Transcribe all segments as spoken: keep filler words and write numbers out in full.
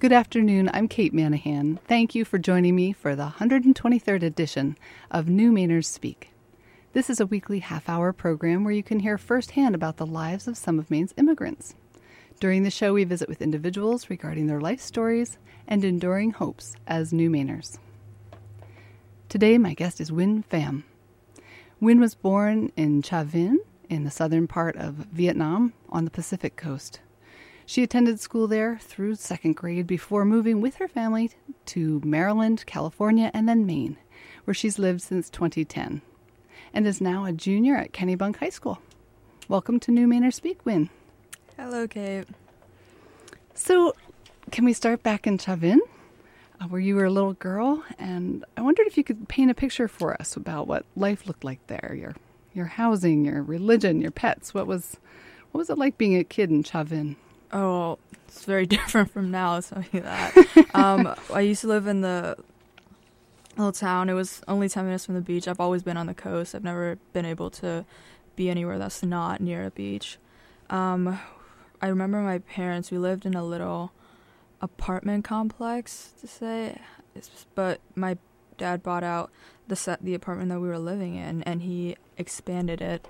Good afternoon. I'm Kate Manahan. Thank you for joining me for the one hundred twenty-third edition of New Mainers Speak. This is a weekly half-hour program where you can hear firsthand about the lives of some of Maine's immigrants. During the show, we visit with individuals regarding their life stories and enduring hopes as New Mainers. Today, my guest is Nguyen Pham. Nguyen was born in Cha Vinh, in the southern part of Vietnam on the Pacific coast. She attended school there through second grade before moving with her family to Maryland, California, and then Maine, where she's lived since twenty ten, and is now a junior at Kennebunk High School. Welcome to New Mainers Speak, Nguyen. Hello, Kate. So, can we start back in Cha Vinh, uh, where you were a little girl? And I wondered if you could paint a picture for us about what life looked like there, your your housing, your religion, your pets. What was what was it like being a kid in Cha Vinh? Oh, it's very different from now, I'll tell you that. um, I used to live in the little town. It was only ten minutes from the beach. I've always been on the coast. I've never been able to be anywhere that's not near a beach. Um, I remember my parents, we lived in a little apartment complex, to say, it's, but my dad bought out the set, the apartment that we were living in, and he expanded it.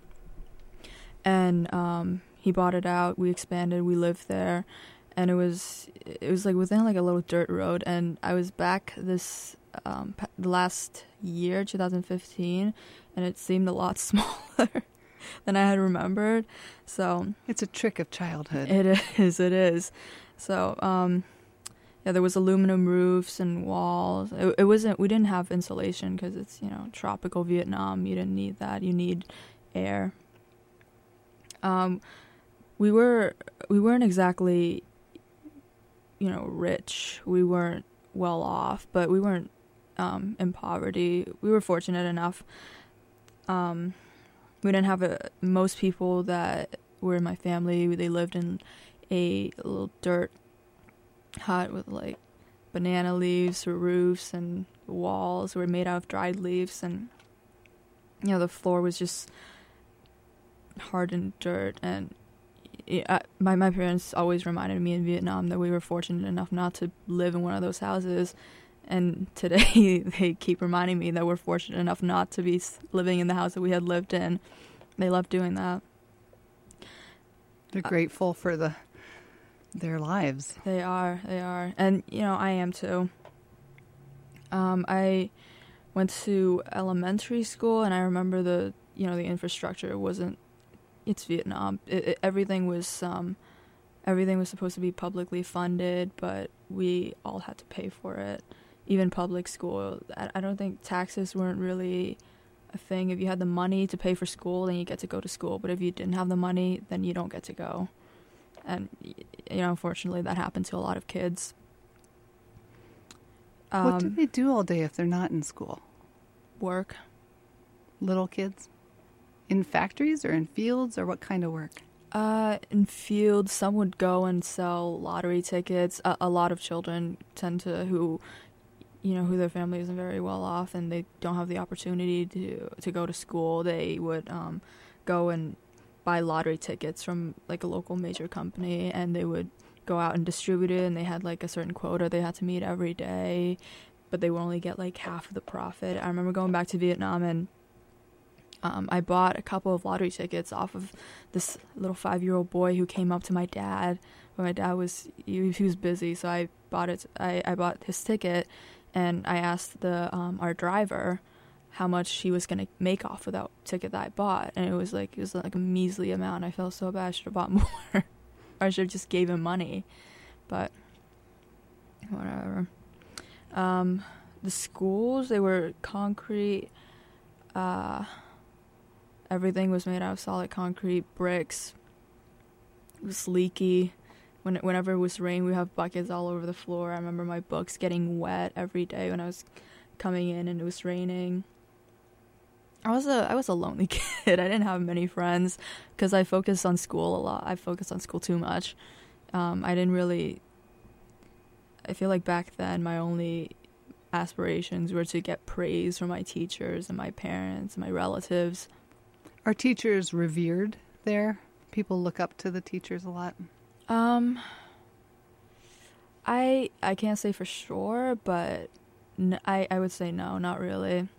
And um, he bought it out, we expanded, we lived there, and it was it was like within like a little dirt road. And I was back this um, the last year, two thousand fifteen, and it seemed a lot smaller than I had remembered. So it's a trick of childhood. It is, it is. So um, yeah, there was aluminum roofs and walls. It, it wasn't. We didn't have insulation because it's you know tropical Vietnam. You didn't need that. You need air. Um, we were we weren't exactly, you know, rich. We weren't well off, but we weren't um, in poverty. We were fortunate enough. Um, we didn't have a, most people that were in my family. They lived in a little dirt hut with like banana leaves for roofs, and walls were made out of dried leaves, and you know the floor was just hardened dirt. And I, my my parents always reminded me in Vietnam that we were fortunate enough not to live in one of those houses, and today they keep reminding me that we're fortunate enough not to be living in the house that we had lived in. They love doing that. They're grateful for the their lives. They are, they are, and you know I am too. Um, I went to elementary school, and I remember the you know the infrastructure wasn't. It's Vietnam. It, it, everything was um, everything was supposed to be publicly funded, but we all had to pay for it. Even public school. I, I don't think taxes weren't really a thing. If you had the money to pay for school, then you get to go to school. But if you didn't have the money, then you don't get to go. And you know, unfortunately, that happened to a lot of kids. Um, what do they do all day if they're not in school? Work. Little kids? In factories or in fields, or what kind of work? Uh, in fields, some would go and sell lottery tickets. A, a lot of children tend to, who, you know, who their family isn't very well off and they don't have the opportunity to to go to school. They would um, go and buy lottery tickets from like a local major company, and they would go out and distribute it. And they had like a certain quota they had to meet every day, but they would only get like half of the profit. I remember going back to Vietnam, and Um, I bought a couple of lottery tickets off of this little five-year-old boy who came up to my dad. But my dad was he, he was busy, so I bought it. I, I bought his ticket, and I asked the um, our driver how much he was gonna make off of that ticket that I bought, and it was like it was like a measly amount. I felt so bad. I should have bought more, or I should have just gave him money, but whatever. Um, the schools, they were concrete. Uh, Everything was made out of solid concrete, bricks. It was leaky. When it, whenever it was rain, we have buckets all over the floor. I remember my books getting wet every day when I was coming in and it was raining. I was a I was a lonely kid. I didn't have many friends because I focused on school a lot. I focused on school too much. Um, I didn't really. I feel like back then my only aspirations were to get praise from my teachers and my parents and my relatives. Are teachers revered there? People look up to the teachers a lot? Um, I I can't say for sure, but n- I I would say no, not really.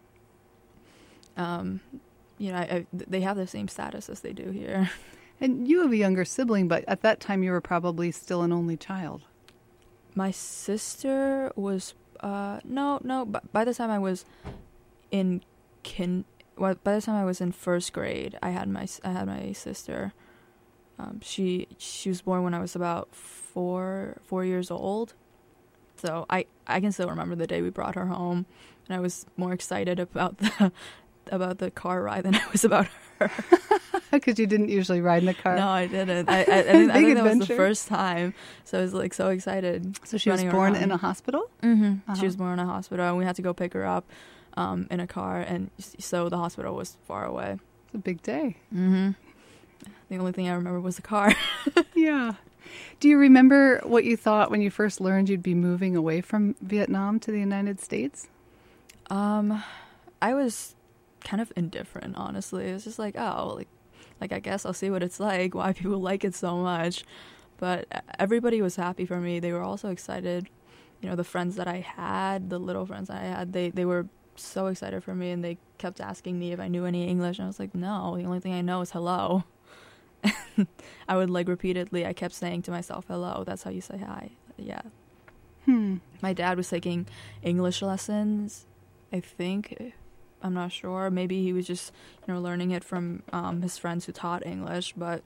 Um, you know, I, I, they have the same status as they do here. And you have a younger sibling, but at that time you were probably still an only child. My sister was uh no no. But by the time I was in kin, well, by the time I was in first grade, I had my I had my sister. Um, she she was born when I was about four four years old, so I I can still remember the day we brought her home, and I was more excited about the about the car ride than I was about her. Because you didn't usually ride in a car. No, I didn't. I I, I think, I Big think that was the adventure. first time, so I was like so excited. So she was running born around. in a hospital? Mm-hmm. Uh-huh. She was born in a hospital, and we had to go pick her up um, in a car, and s- so the hospital was far away. It's a big day. Mm-hmm. The only thing I remember was the car. Yeah. Do you remember what you thought when you first learned you'd be moving away from Vietnam to the United States? Um, I was kind of indifferent, honestly. It was just like, oh, like, like I guess I'll see what it's like, why people like it so much. But everybody was happy for me. They were also excited. You know, the friends that I had, the little friends that I had, they, they were so excited for me, and they kept asking me if I knew any English. And I was like, no, the only thing I know is hello. I would, like, repeatedly, I kept saying to myself, hello, that's how you say hi. Yeah. Hmm. My dad was taking English lessons, I think. I'm not sure. Maybe he was just, you know, learning it from um, his friends who taught English. But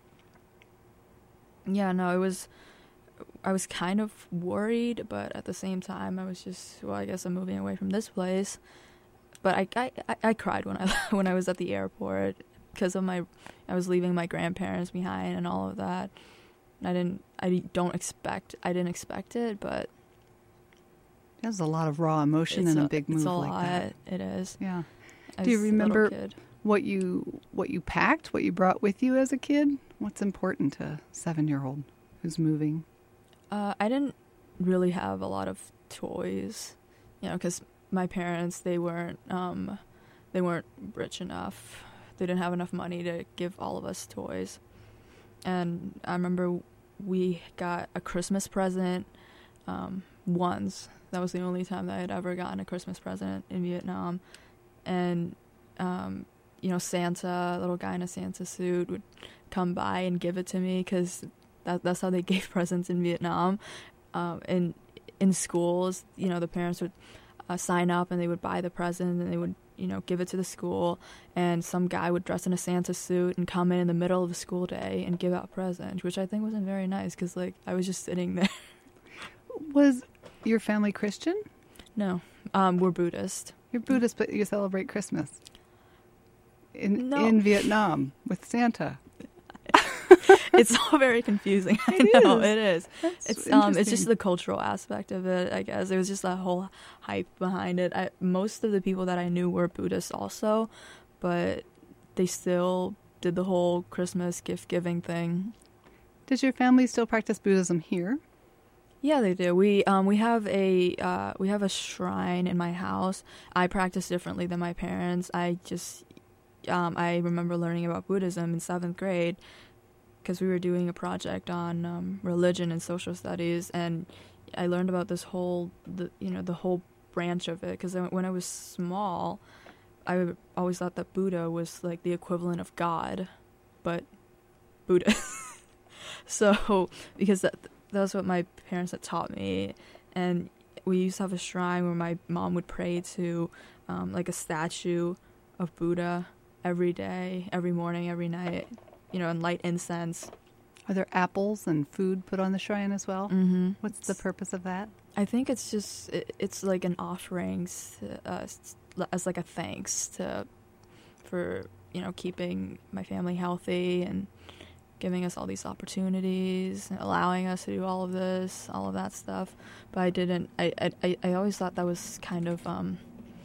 yeah, no, it was, I was kind of worried, but at the same time, I was just, well, I guess I'm moving away from this place. But I, I, I, I cried when I when I was at the airport because of my, I was leaving my grandparents behind and all of that. I didn't, I don't expect, I didn't expect it, but There's a lot of raw emotion in a, a big move it's a like lot. that. It is. Yeah. As Do you a little remember kid. what you what you packed, what you brought with you as a kid? What's important to a seven-year-old who's moving? Uh, I didn't really have a lot of toys, you know, because my parents, they weren't, um, they weren't rich enough. They didn't have enough money to give all of us toys. And I remember we got a Christmas present um, once. That was the only time that I had ever gotten a Christmas present in Vietnam. And, um, you know, Santa, a little guy in a Santa suit would come by and give it to me because that, that's how they gave presents in Vietnam. Um, and in schools, you know, the parents would uh, sign up and they would buy the present and they would, you know, give it to the school. And some guy would dress in a Santa suit and come in in the middle of the school day and give out presents, which I think wasn't very nice because, like, I was just sitting there. Was your family Christian? No, um, we're Buddhist. You're Buddhist, but you celebrate Christmas in No. in Vietnam with Santa. It's all very confusing. I It know is. it is. That's It's um, it's just interesting. the cultural aspect of it. I guess it was just that whole hype behind it. I, most of the people that I knew were Buddhists also, but they still did the whole Christmas gift giving thing. Does your family still practice Buddhism here? Yeah, they do. We um we have a uh we have a shrine in my house. I practice differently than my parents. I just um I remember learning about Buddhism in seventh grade because we were doing a project on um, religion and social studies, and I learned about this whole the you know the whole branch of it because when I was small, I always thought that Buddha was like the equivalent of God, but Buddha. So because that. That's what my parents had taught me, and we used to have a shrine where my mom would pray to um, like a statue of Buddha every day, every morning, every night, you know, and light incense. Are there apples and food put on the shrine as well? Mm-hmm. What's the purpose of that? I think it's just it, it's like an offering uh, as like a thanks to for you know keeping my family healthy and giving us all these opportunities, and allowing us to do all of this, all of that stuff. But I didn't, I, I, I always thought that was kind of, um,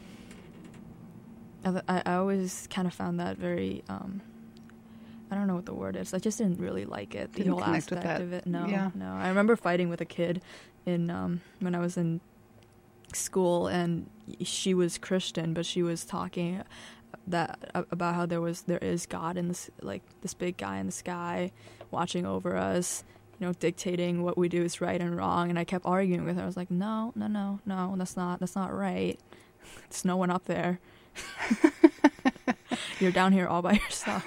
I, I always kind of found that very, um, I don't know what the word is. I just didn't really like it, the Didn't whole connect with aspect that. of it. No, Yeah. no. I remember fighting with a kid in, um, when I was in school, and she was Christian, but she was talking that about how there was there is God in this, like this big guy in the sky watching over us, you know, dictating what we do is right and wrong. And I kept arguing with her. I was like, no, no, no, no, that's not, that's not right. There's no one up there. You're down here all by yourself.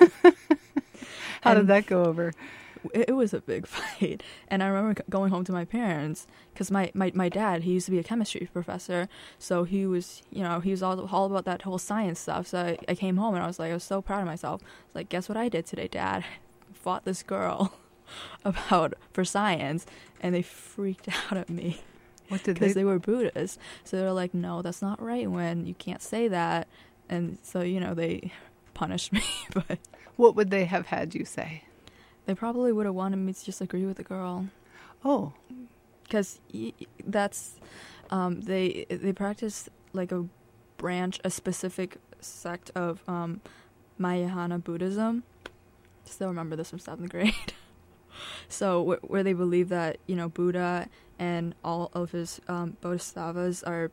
How And did that go over? It, it was a big fight. And I remember c- going home to my parents because my, my, my dad, he used to be a chemistry professor. So he was, you know, he was all, all about that whole science stuff. So I, I came home and I was like, I was so proud of myself. I was like, guess what I did today, Dad? Fought this girl about for science, and they freaked out at me. What did Because they? they were Buddhists. So they were like, no, that's not right, Wen. You can't say that. And so, you know, they punished me. But What would they have had you say? they probably would have wanted me to just agree with the girl. Oh, Because that's, um, they they practice like a branch, a specific sect of um, Mahayana Buddhism. Still remember this from seventh grade. So wh- where they believe that, you know, Buddha and all of his um, bodhisattvas are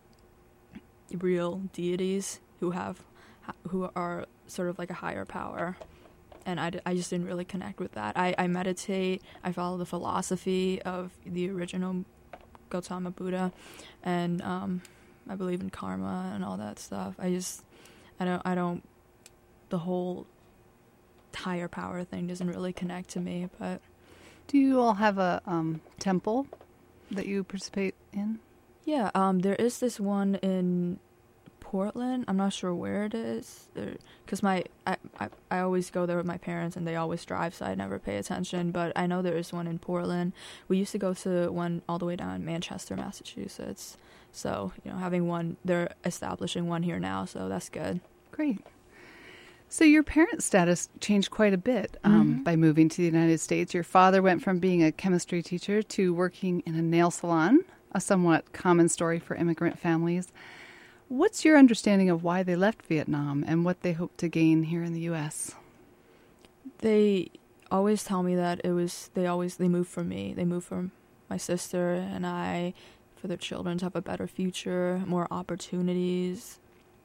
real deities who have, who are sort of like a higher power. And I, d- I just didn't really connect with that. I, I meditate, I follow the philosophy of the original Gautama Buddha, and um, I believe in karma and all that stuff. I just, I don't, I don't, the whole higher power thing doesn't really connect to me, but do you all have a um, temple that you participate in? yeah, um, there is this one in Portland. I'm not sure where it is, because my I, I I always go there with my parents, and they always drive, so I never pay attention. But I know there is one in Portland. We used to go to one all the way down in Manchester, Massachusetts. So, you know, having one, they're establishing one here now, so that's good. Great. So your parent status changed quite a bit um, Mm-hmm. by moving to the United States. Your father went from being a chemistry teacher to working in a nail salon, a somewhat common story for immigrant families. What's your understanding of why they left Vietnam and what they hope to gain here in the U S? They always tell me that it was, they always, they moved for me. They moved for my sister and I, for their children to have a better future, more opportunities.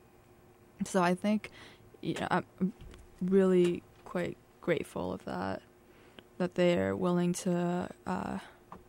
So I think, you know, I'm really quite grateful of that, that they're willing to, uh,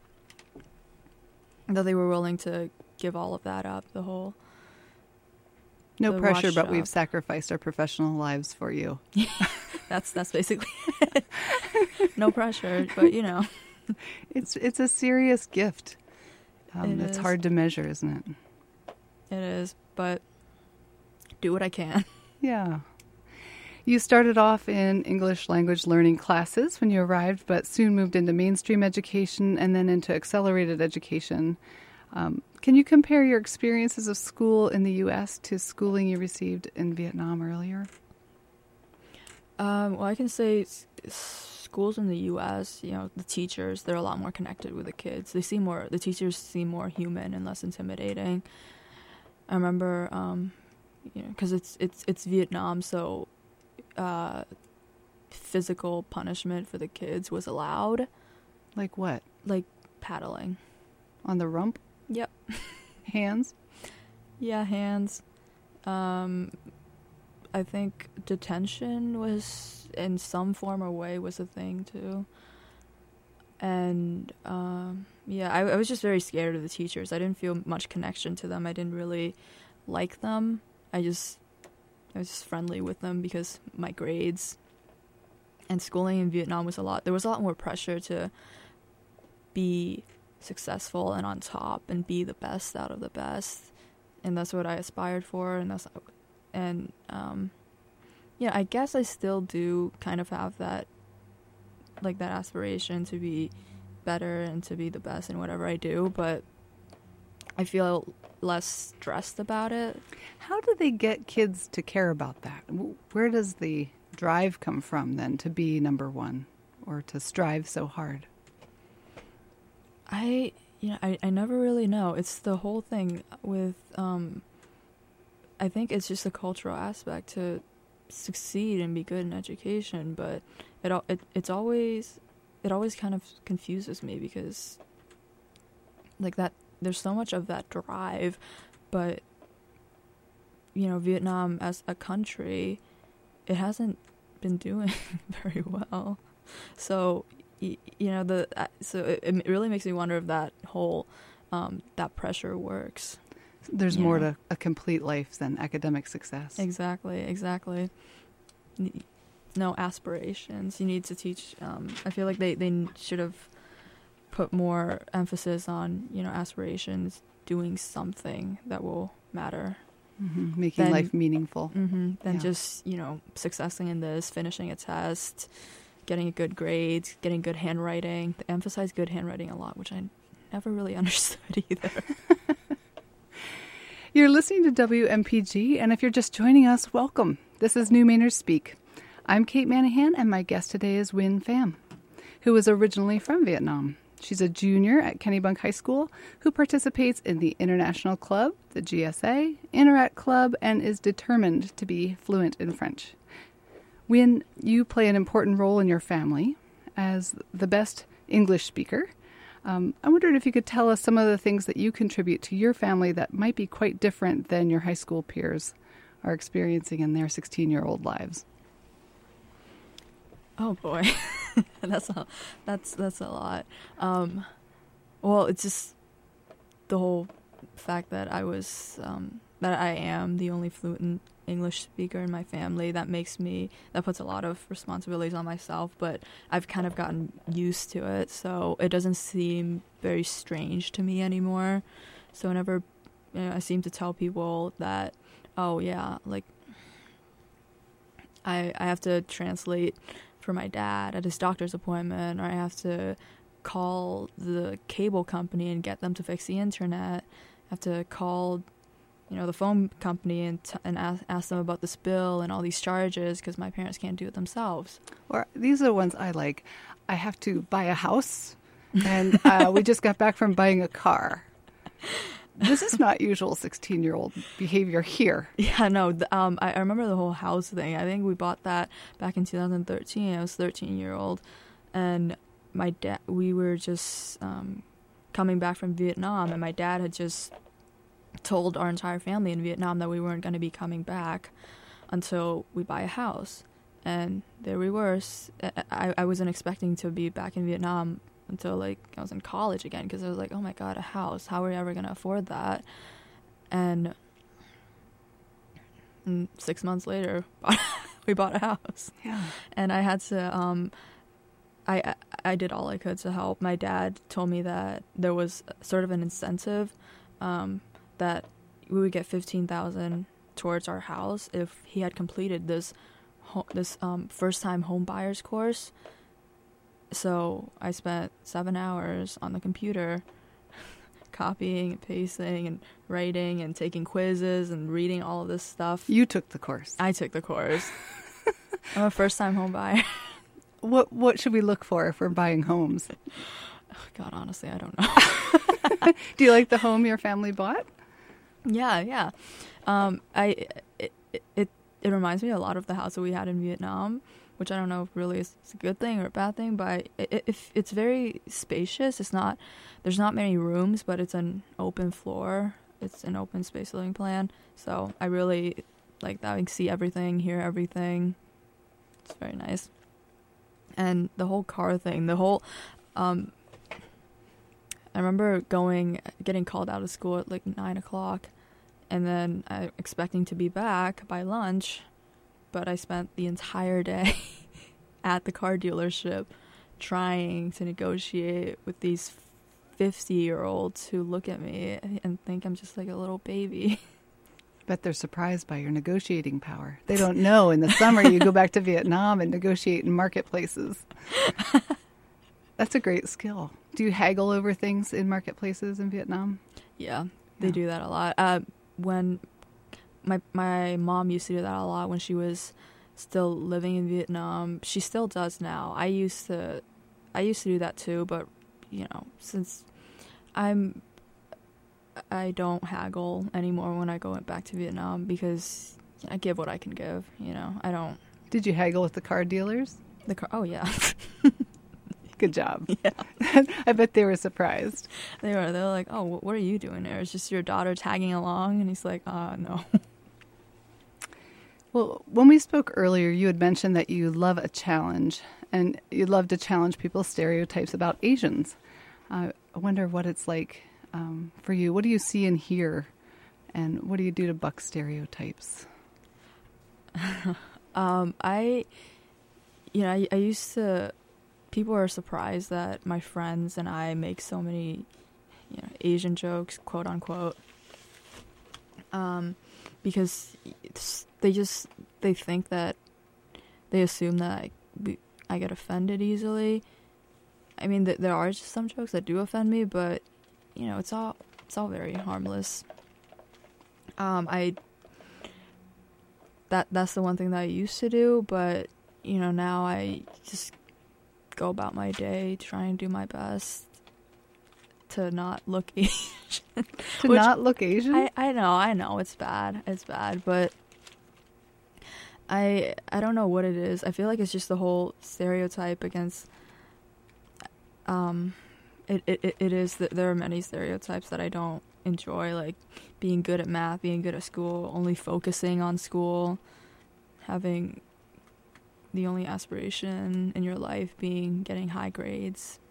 that they were willing to give all of that up, the whole... No The pressure, watch but shop. we've sacrificed our professional lives for you. That's that's basically it. No pressure, but you know. It's it's a serious gift. Um, It it's is. hard to measure, isn't it? It is, but do what I can. Yeah. You started off in English language learning classes when you arrived, but soon moved into mainstream education and then into accelerated education. Um, can you compare your experiences of school in the U S to schooling you received in Vietnam earlier? Um, well, I can say s- schools in the U S, you know, the teachers, they're a lot more connected with the kids. They seem more, the teachers seem more human and less intimidating. I remember, um, you know, because it's it's it's Vietnam, so uh, physical punishment for the kids was allowed, Like what? like paddling. On the rump? Yep. Hands? Yeah, hands. Um, I think detention was, in some form or way, was a thing too. And um, yeah, I, I was just very scared of the teachers. I didn't feel much connection to them. I didn't really like them. I just, I was just friendly with them because my grades. And schooling in Vietnam was a lot. There was a lot more pressure to be successful and on top and be the best out of the best, and that's what I aspired for, and that's and um yeah, I guess I still do kind of have that, like, that aspiration to be better and to be the best in whatever I do, but I feel less stressed about it. How do they get kids to care about that? W- Where does the drive come from then to be number one or to strive so hard? I, you know, I, I never really know. It's the whole thing with, um, I think it's just a cultural aspect to succeed and be good in education, but it, al- it it's always, it always kind of confuses me because, like, that, there's so much of that drive, but, you know, Vietnam as a country, it hasn't been doing very well. So y- you know, the uh, so it, it really makes me wonder if that whole um, that pressure works. There's you more know? to a complete life than academic success. Exactly, exactly. N- No aspirations. You need to teach. Um, I feel like they, they should have put more emphasis on, you know, aspirations, doing something that will matter. Mm-hmm. Making Then- life meaningful. Mm-hmm. Than Yeah. just, you know, successing in this, finishing a test, getting a good grade, getting good handwriting. They emphasize good handwriting a lot, which I never really understood either. You're listening to W M P G, and if you're just joining us, welcome. This is New Mainers Speak. I'm Kate Manahan, and my guest today is Nguyen Pham, who is originally from Vietnam. She's a junior at Kennebunk High School who participates in the International Club, the G S A, Interact Club, and is determined to be fluent in French. Nguyen, you play an important role in your family as the best English speaker. Um, I wondered if you could tell us some of the things that you contribute to your family that might be quite different than your high school peers are experiencing in their sixteen-year-old lives. Oh boy, that's a, that's that's a lot. Um, well, it's just the whole fact that I was um, that I am the only fluent English speaker in my family. That makes me that puts a lot of responsibilities on myself. But I've kind of gotten used to it, so it doesn't seem very strange to me anymore. So whenever you know, I seem to tell people that, oh yeah, like I I have to translate for my dad at his doctor's appointment, or I have to call the cable company and get them to fix the internet. I have to call, you know, the phone company and t- and ask, ask them about this bill and all these charges because my parents can't do it themselves. Or these are the ones I like. I have to buy a house, and uh, we just got back from buying a car. This is not usual sixteen-year-old behavior here. Yeah, no, the, um, I, I remember the whole house thing. I think we bought that back in two thousand thirteen. I was thirteen year old, and my dad. We were just um, coming back from Vietnam, and my dad had just told our entire family in Vietnam that we weren't going to be coming back until we buy a house. And there we were. I, I wasn't expecting to be back in Vietnam until like I was in college again, because I was like, oh my god, a house, how are we ever going to afford that? And, and six months later we bought a house. Yeah. And I had to um I I did all I could to help. My dad told me that there was sort of an incentive um that we would get fifteen thousand towards our house if he had completed this ho- this um first time home buyers course. So I spent seven hours on the computer copying and pasting and writing and taking quizzes and reading all of this stuff. You took the course. I took the course. I'm a first time home buyer. What what should we look for if we're buying homes? Oh, God, honestly, I don't know. Do you like the home your family bought? Yeah, yeah. Um, I it, it it it reminds me a lot of the house that we had in Vietnam, which I don't know if really is a good thing or a bad thing, but it, it, if it's very spacious. It's not there's not many rooms, but it's an open floor. It's an open space living plan. So I really like that. I can see everything, hear everything. It's very nice. And the whole car thing, the whole um, I remember going, getting called out of school at like nine o'clock, and then I expecting to be back by lunch, but I spent the entire day at the car dealership trying to negotiate with these fifty-year-olds who look at me and think I'm just like a little baby. I bet they're surprised by your negotiating power. They don't know in the summer you go back to Vietnam and negotiate in marketplaces. That's a great skill. Do you haggle over things in marketplaces in Vietnam? Yeah, they Yeah. do that a lot. Uh, when my my mom used to do that a lot when she was still living in Vietnam. She still does now. I used to, I used to do that too. But you know, since I'm, I don't haggle anymore when I go back to Vietnam because I give what I can give. You know, I don't. Did you haggle with the car dealers? The car. Oh yeah. Good job. Yeah. I bet they were surprised. They were. They were like, "Oh, what are you doing there? It's just your daughter tagging along." And he's like, "Uh, no." Well, when we spoke earlier, you had mentioned that you love a challenge. And you love to challenge people's stereotypes about Asians. Uh, I wonder what it's like um, for you. What do you see and hear? And what do you do to buck stereotypes? um, I, you know, I, I used to, people are surprised that my friends and I make so many, you know, Asian jokes, quote unquote. Um, because they just, they think that, they assume that I, we, I get offended easily. I mean, th- there are just some jokes that do offend me, but, you know, it's all, it's all very harmless. Um, I, that, that's the one thing that I used to do, but, you know, now I just go about my day trying to do my best to not look Asian. To not look Asian? I, I know, I know, it's bad, it's bad, but I I don't know what it is. I feel like it's just the whole stereotype against, um, it, it, it is that there are many stereotypes that I don't enjoy, like being good at math, being good at school, only focusing on school, having the only aspiration in your life being getting high grades.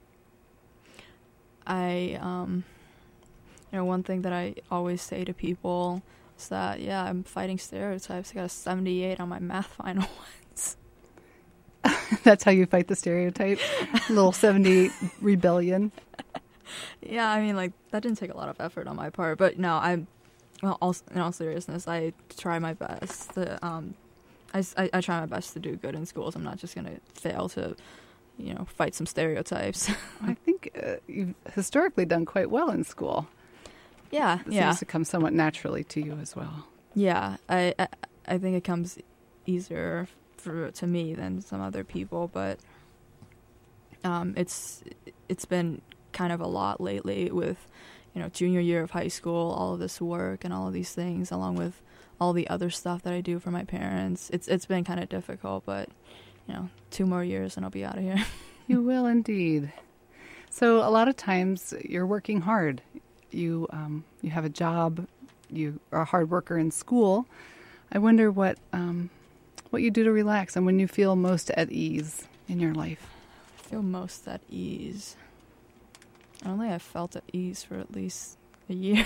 I, um, you know, one thing that I always say to people is that, yeah, I'm fighting stereotypes. I got a seventy-eight on my math final ones. That's how you fight the stereotype? A little seventy-eight rebellion? Yeah, I mean, like, that didn't take a lot of effort on my part. But no, I'm, well, all, in all seriousness, I try my best to, um, I, I, I try my best to do good in schools. I'm not just going to fail to, you know, fight some stereotypes. I think uh, you've historically done quite well in school. Yeah, It yeah. seems to come somewhat naturally to you as well. Yeah, I, I I think it comes easier for to me than some other people, but um, it's it's been kind of a lot lately with, you know, junior year of high school, all of this work and all of these things, along with all the other stuff that I do for my parents. It's it's been kind of difficult, but, you know, two more years and I'll be out of here. You will indeed. So a lot of times you're working hard. You um, you have a job. You are a hard worker in school. I wonder what um, what you do to relax and when you feel most at ease in your life. I feel most at ease. I don't think I've felt at ease for at least a year.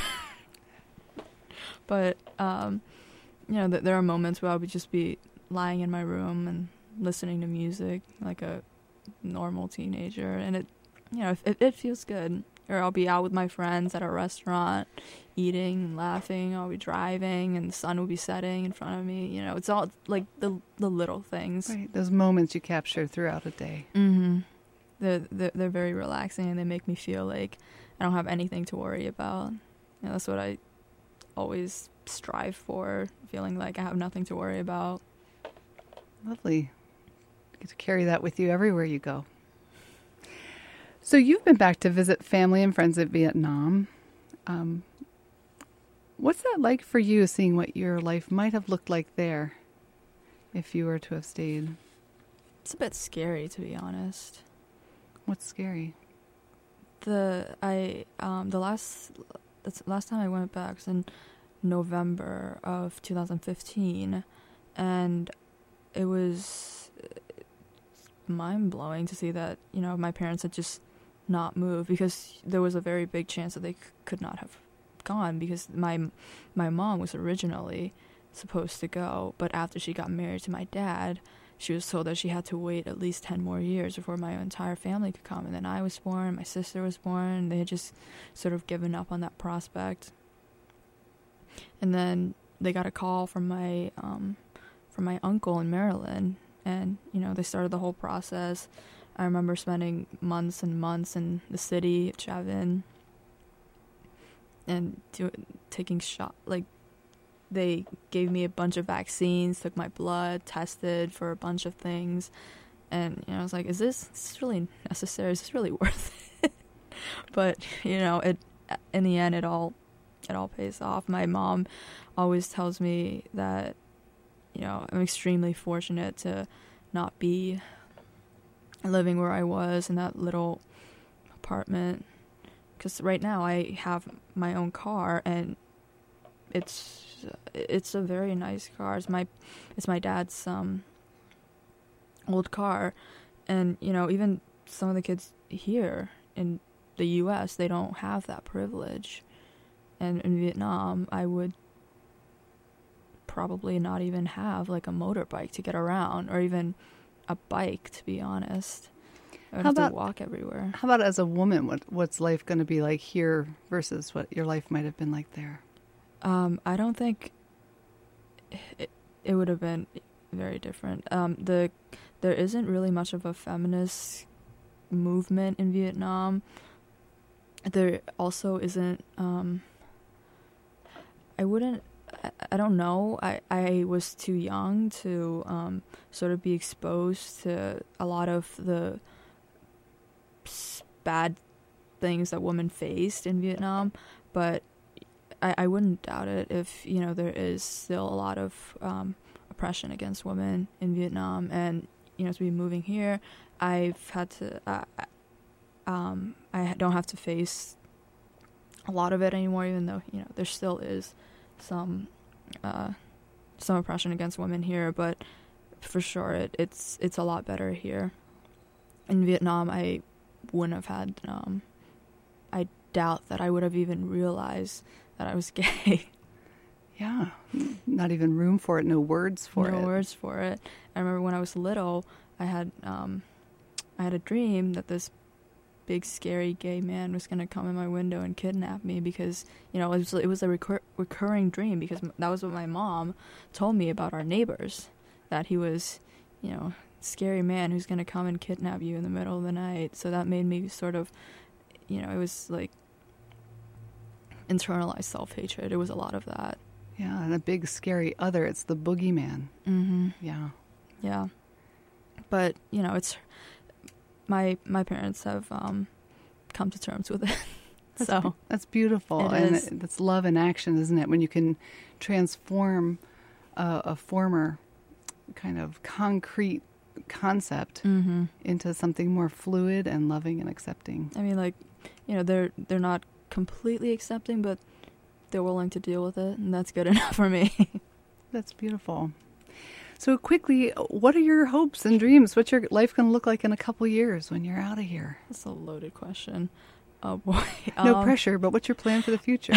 But, um, you know, th- there are moments where I would just be lying in my room and listening to music like a normal teenager. And it, you know, it, it feels good. Or I'll be out with my friends at a restaurant, eating and laughing. I'll be driving, and the sun will be setting in front of me. You know, it's all like the the little things. Right, those moments you capture throughout a day. Mm-hmm. They're, they're they're very relaxing, and they make me feel like I don't have anything to worry about. You know, that's what I always strive for, feeling like I have nothing to worry about. Lovely. You get to carry that with you everywhere you go. So you've been back to visit family and friends in Vietnam. Um, what's that like for you, seeing what your life might have looked like there if you were to have stayed? It's a bit scary, to be honest. What's scary? The I um the last that's last time I went back was in November of two thousand fifteen, and it was mind blowing to see that, you know, my parents had just not moved, because there was a very big chance that they c- could not have gone, because my my mom was originally supposed to go, but after she got married to my dad, she was told that she had to wait at least ten more years before my entire family could come. And then I was born, my sister was born, they had just sort of given up on that prospect. And then they got a call from my um from my uncle in Maryland, and, you know, they started the whole process. I remember spending months and months in the city of Chavin and do, taking shot. Like, they gave me a bunch of vaccines, took my blood, tested for a bunch of things, and, you know, I was like, "Is this, is this really necessary? Is this really worth it?" But, you know, it in the end, it all it all pays off. My mom always tells me that, you know, I'm extremely fortunate to not be living where I was in that little apartment, because right now I have my own car, and it's it's a very nice car. It's my it's my dad's um old car, And, you know, even some of the kids here in the U S, they don't have that privilege. And in Vietnam, I would probably not even have like a motorbike to get around, or even a bike, to be honest. I would How have about- to walk everywhere. How about as a woman? What what's life going to be like here versus what your life might have been like there? Um, I don't think it, it would have been very different. Um, the there isn't really much of a feminist movement in Vietnam. There also isn't. Um, I wouldn't. I, I don't know. I, I was too young to um, sort of be exposed to a lot of the s- bad things that women faced in Vietnam, but I, I wouldn't doubt it if, you know, there is still a lot of um, oppression against women in Vietnam. And, you know, to be moving here, I've had to, uh, um, I don't have to face a lot of it anymore, even though, you know, there still is some, uh, some oppression against women here, but for sure it, it's, it's a lot better here. In Vietnam, I wouldn't have had, um, I doubt that I would have even realized that I was gay. Yeah, not even room for it, no words for no it. No words for it. I remember when I was little, I had um, I had a dream that this big, scary gay man was going to come in my window and kidnap me because, you know, it was, it was a recur- recurring dream because that was what my mom told me about our neighbors, that he was, you know, scary man who's going to come and kidnap you in the middle of the night. So that made me sort of, you know, it was like internalized self-hatred. It was a lot of that. Yeah, and a big scary other. It's the boogeyman. Mm-hmm. Yeah. Yeah. But, you know, it's my my parents have um, come to terms with it. That's, so be- that's beautiful. It and is. It, that's love in action, isn't it? When you can transform a, a former kind of concrete concept mm-hmm. into something more fluid and loving and accepting. I mean, like, you know, they're they're not completely accepting, but they're willing to deal with it, and that's good enough for me. That's beautiful. So quickly, what are your hopes and dreams? What's your life going to look like in a couple years when you're out of here? That's a loaded question. Oh boy. No um, pressure, but what's your plan for the future?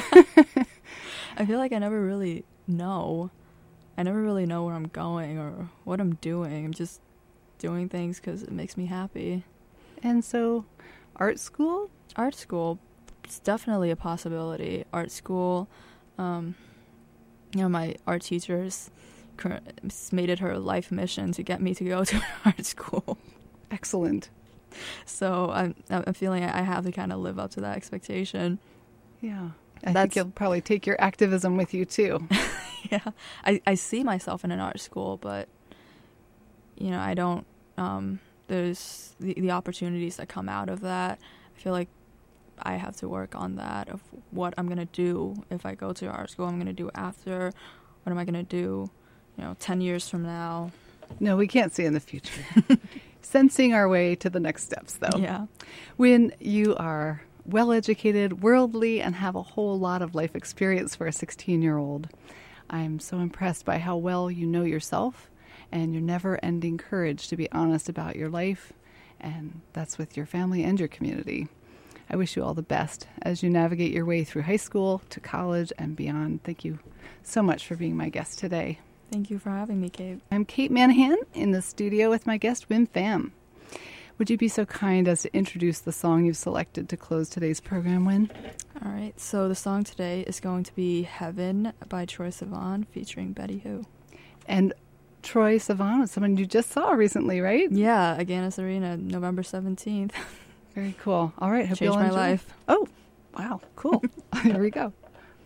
I feel like I never really know. I never really know where I'm going or what I'm doing. I'm just doing things because it makes me happy. And so, art school? Art school, it's definitely a possibility. Art school, um, you know, my art teachers cur- made it her life mission to get me to go to art school. Excellent. So I'm, I'm feeling I have to kind of live up to that expectation. Yeah. I That's- think you'll probably take your activism with you, too. Yeah, I, I see myself in an art school, but, you know, I don't, um, there's the, the opportunities that come out of that. I feel like I have to work on that, of what I'm going to do if I go to art school, I'm going to do after, what am I going to do, you know, ten years from now. No, we can't see in the future. Sensing our way to the next steps, though. Yeah. When you are well-educated, worldly, and have a whole lot of life experience for a sixteen-year-old, I'm so impressed by how well you know yourself and your never-ending courage to be honest about your life, and that's with your family and your community. I wish you all the best as you navigate your way through high school to college and beyond. Thank you so much for being my guest today. Thank you for having me, Kate. I'm Kate Manahan in the studio with my guest, Wim Pham. Would you be so kind as to introduce the song you've selected to close today's program, Win? All right, so the song today is going to be Heaven by Troye Sivan featuring Betty Who. And Troye Sivan was someone you just saw recently, right? Yeah, Agganis Arena, November seventeenth. Very cool. All right, hope Changed you'll my enjoy. life. Oh, wow, cool. Here we go.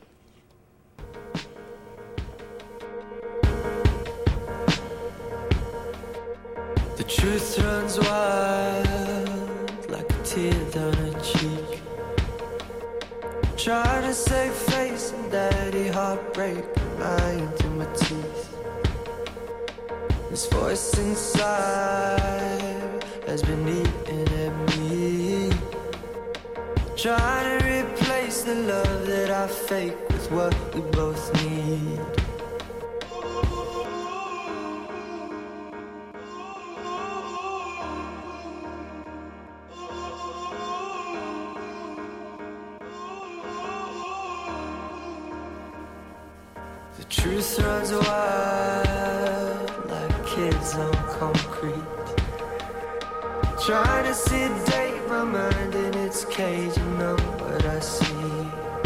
The truth runs wild like a tear down her cheek. Trying to save face and daddy heartbreak, lying through my teeth. This voice inside has been eating at me, trying to replace the love that I fake with what we both need. Truth runs wild like kids on concrete, trying to sedate my mind in its cage and know what I see.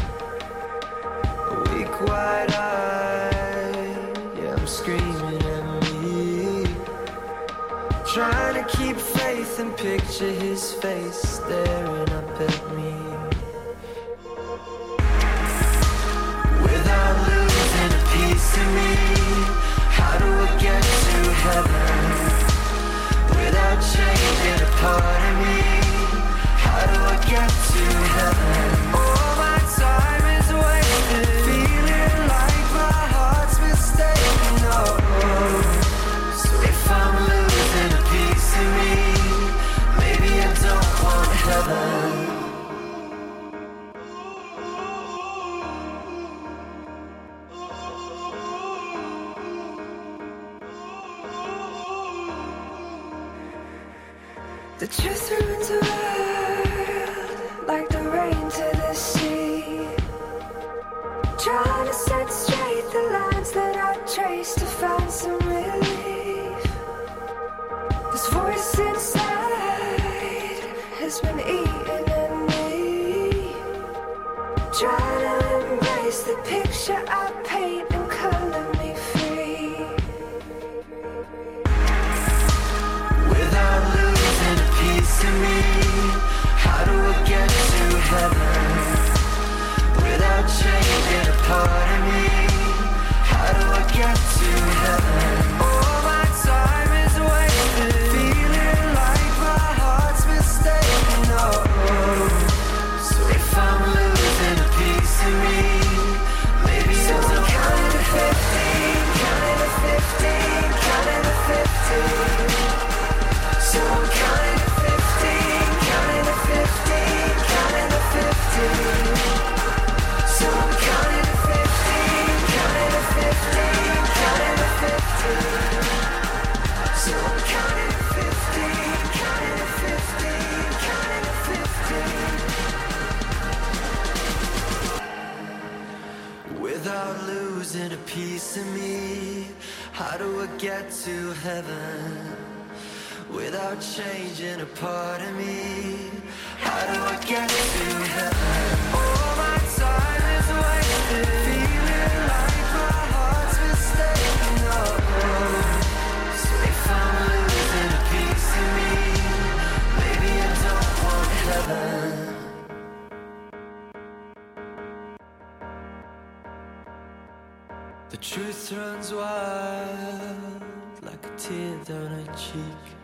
A weak wide-eyed, yeah, I'm screaming at me, trying to keep faith and picture his face staring up at me. Without losing a piece of me, how do I get to heaven? Without changing a part of me, how do I get to heaven? All my time is wasted, feeling like my heart's mistaken. Oh, so if I'm losing a piece of me, maybe I don't want heaven. The truth runs wild like the rain to the sea, trying to set straight the lines that I traced to find some relief. This voice inside has been eating at me, trying to embrace the picture I paint and color me free. Without losing a piece of me, how do I get to heaven? Without changing a part of me, how do I get to heaven? All my time is wasted, feeling like my heart's mistaken. Oh, so if I'm losing a piece of me, maybe So I I'm don't counting want to fifteen, counting to fifteen, counting to fifteen. So I'm counting to fifteen, counting to fifteen, counting to fifteen. So I'm counting to fifteen, counting to fifteen, counting to fifteen. So I'm counting to fifteen, counting to fifteen, counting to fifteen. Without losing a piece of me, how do I get to heaven? Without changing a part of me, how do I get to heaven? All my time is wasted, feeling like my heart's mistaken. Oh, so if I'm losing a piece of me, maybe I don't want heaven. The truth runs wild like a tear down her cheek,